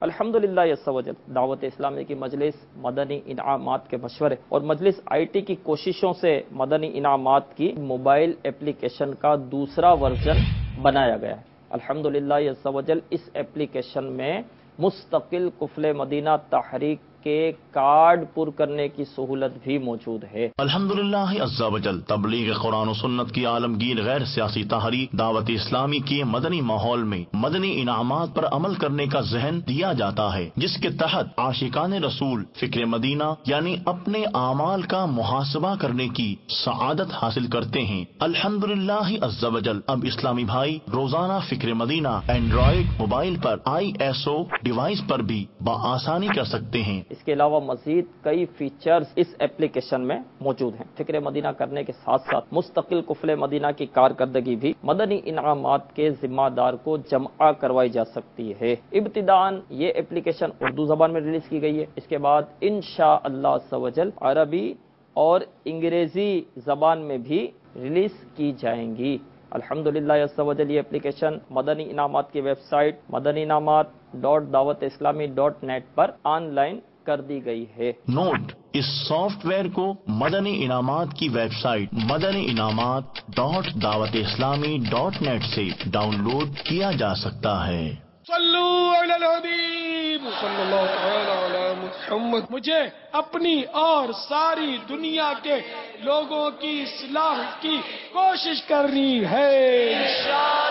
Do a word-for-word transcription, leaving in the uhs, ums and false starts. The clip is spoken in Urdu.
الحمدللہ عز و جل دعوت اسلامی کی مجلس مدنی انعامات کے مشورے اور مجلس آئی ٹی کی کوششوں سے مدنی انعامات کی موبائل ایپلیکیشن کا دوسرا ورژن بنایا گیا ہے۔ الحمدللہ عز و جل اس ایپلیکیشن میں مستقل قفل مدینہ تحریک کے کارڈ پر کرنے کی سہولت بھی موجود ہے۔ الحمدللہ عز و جل تبلیغ قرآن و سنت کی عالمگیر غیر سیاسی تحریک دعوت اسلامی کے مدنی ماحول میں مدنی انعامات پر عمل کرنے کا ذہن دیا جاتا ہے، جس کے تحت عاشقان رسول فکر مدینہ یعنی اپنے اعمال کا محاسبہ کرنے کی سعادت حاصل کرتے ہیں۔ الحمدللہ عز و جل اب اسلامی بھائی روزانہ فکر مدینہ اینڈرائڈ موبائل پر آئی ایس او ڈیوائس پر بھی بآسانی کر سکتے ہیں۔ اس کے علاوہ مزید کئی فیچرز اس ایپلیکیشن میں موجود ہیں۔ فکر مدینہ کرنے کے ساتھ ساتھ مستقل قفل مدینہ کی کارکردگی بھی مدنی انعامات کے ذمہ دار کو جمع کروائی جا سکتی ہے۔ ابتداءً یہ ایپلیکیشن اردو زبان میں ریلیز کی گئی ہے، اس کے بعد انشاءاللہ عز و جل عربی اور انگریزی زبان میں بھی ریلیز کی جائیں گی۔ الحمدللہ عز و جل یہ ایپلیکیشن مدنی انعامات کی ویب سائٹ مدنی انعامات dot Dawat Islami dot net پر آن لائن کر دی گئی ہے۔ نوٹ: اس سافٹ ویئر کو مدنی انعامات کی ویب سائٹ مدنی انعامات dot Dawat Islami dot net سے ڈاؤن لوڈ کیا جا سکتا ہے۔ صلو علی الحبیب صلی اللہ تعالی علی محمد۔ مجھے اپنی اور ساری دنیا کے لوگوں کی اصلاح کی کوشش کرنی ہے۔